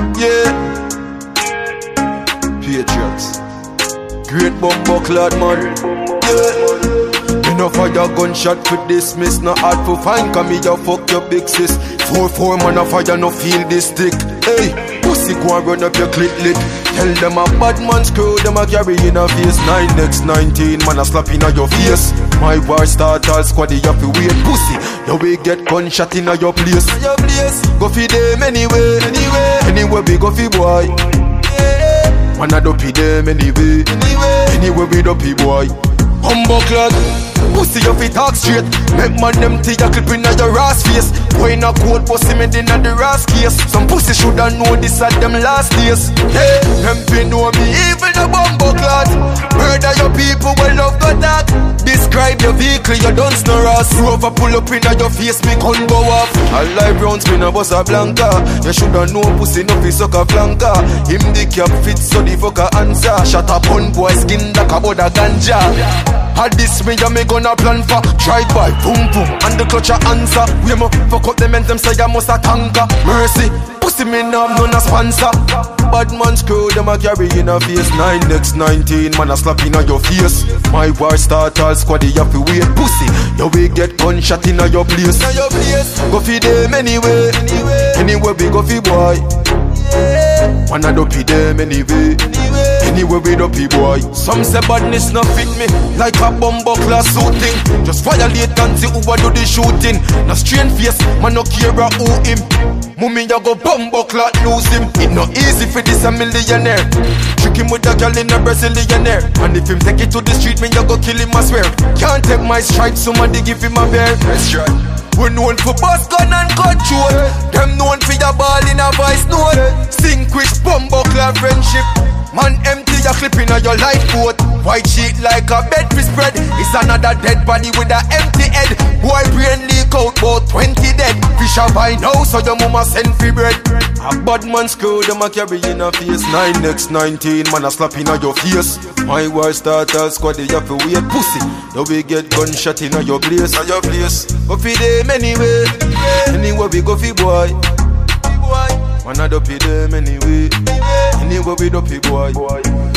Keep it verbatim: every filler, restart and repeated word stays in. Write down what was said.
Yeah. Patriots. Great bumbo clad man. Yeah. Enough of your gunshot for dismiss. Not hard for fine, come me you fuck your big sis. Four four man of fire no feel this stick. Hey, pussy go and run up your clit lick. Tell them a bad man screw them a carry in a face. Nine next nineteen man a slap in a your face. My war start all squaddy you fi wait. Pussy, you will get gunshot in a your place. Your place. Go fi them anyway. Anyway. Anywhere we go fi boy. Yeah. Man a dopey them anyway. Anyway. Anywhere we dopey boy. Humble clad. Pussy you fi talk straight. Make man them tea a clip inna your ass face. Boy in a cold pussy made inna the ass case. Some pussy shoulda know this at them last days. Hey, them fi know me even a bumbo clad. Murder your people well love got that. Describe your vehicle you don't snore ass. Rover pull up inna your face me gun go off. All live round spin a bus a blanca. You shoulda know pussy no fi suck a flanca. Him the cap fit so the fucker answer. Shut up on boy skin like a boda ganja. Had this me ya me gonna plan for. Drive by, boom boom, and the clutch a answer. We mo fuck up the men them say I must a tanker. Mercy, pussy me now none a sponsor. Bad man screw them a carry in a face. Nine next nineteen man a slap in a your face. My war start all squaddy you fi wait. Pussy, you will get gunshot in a your place. In your place, go fi them anyway. Anyway, anywhere we go fi boy. Yeah. Man a dopey them anyway. Anyway. Anywhere with a P-boy. Some say badness not fit me like a bumbo class shooting. Just violate and see who a do the shooting. No strange face, man no care a who him. Mummy ya go bumbo clot lose him. It no easy for this a millionaire. Trick him with a girl in a Brazilianaire. And if him take it to the street, me ya go kill him I swear. Can't take my stripes, somebody give him a bear. That's right. We known for bust gun and control. Them known for your ball in a voice note. Sing quick bumbo clot friendship. Man empty your clip in your lifeboat. White sheet like a bed we spread. It's another dead body with a empty head. Boy brain leak out about twenty dead. Fish a buy now so your mama send free bread. A bad man screw them a carry in a face. Nine next nineteen man a slap in a your face. My war start all squad you have to wait. Pussy, you will get gunshot in a your place. In your place. Go fi them anyway. Anywhere we go fi boy. Man a dopey them anyway. Anywhere we dopey boy.